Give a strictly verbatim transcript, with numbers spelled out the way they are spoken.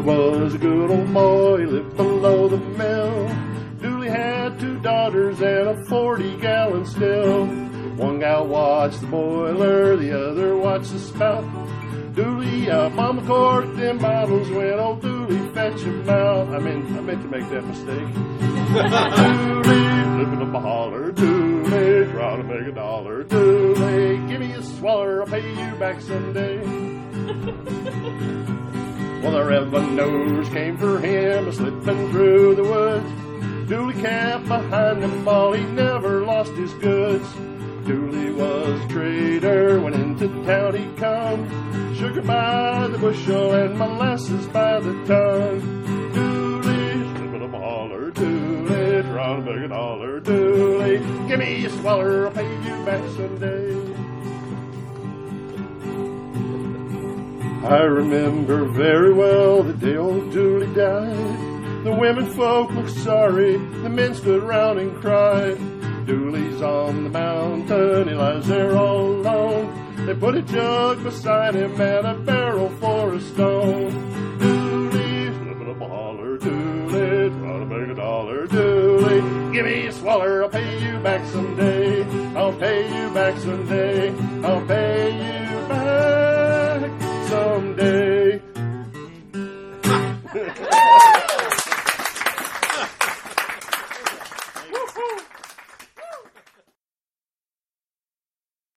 was a good old boy, he lived below the mill. Dooley had two daughters and a forty-gallon still. One gal watched the boiler, the other watched the spout. Dooley, uh, mama corked them bottles when old Dooley fetched him out. I mean, I meant to make that mistake. Dooley, living up a holler. Dooley, trying to make a dollar. Dooley, give me a swaller, I'll pay you back someday. Well, the revenues came for him, slipping through the woods. Dooley kept behind them all, he never lost his goods. Dooley was a trader, when into town he come. Sugar by the bushel and molasses by the ton. Dooley, slipping up a holler. Dooley, trying to make a dollar. Dooley, give me a swaller, I'll pay you back someday. I remember very well the day old Dooley died. The women folk looked sorry, the men stood round and cried. Dooley's on the mountain, he lies there all alone. They put a jug beside him and a barrel for a stone. Dooley, slipping up a holler. Dooley, trying to make a dollar. Dooley, give me a swaller, I'll pay you back someday. I'll pay you back someday. I'll pay you back someday.